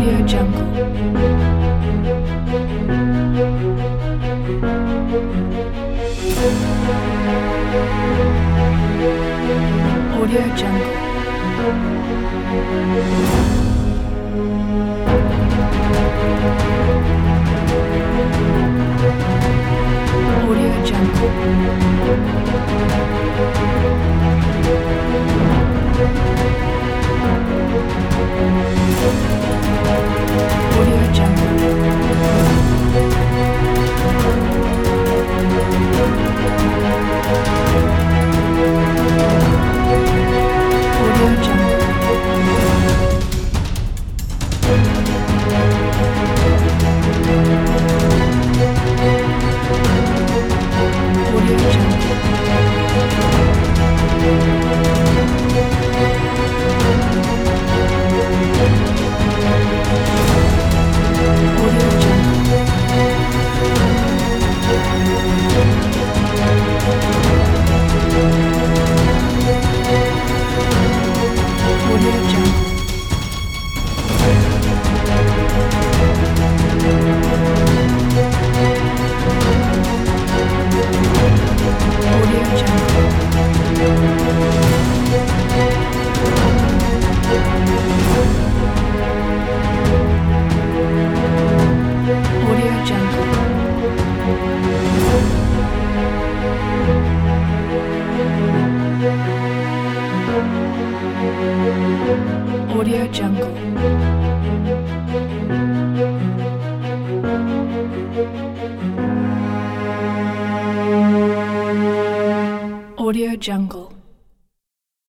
Audio Jungle. Audio Jungle. Audio Jungle. Audio Jungle. Audio Jungle. Audio Jungle. Audio Jungle. Audio Jungle. Audio Jungle. Audio Jungle. Audio Jungle.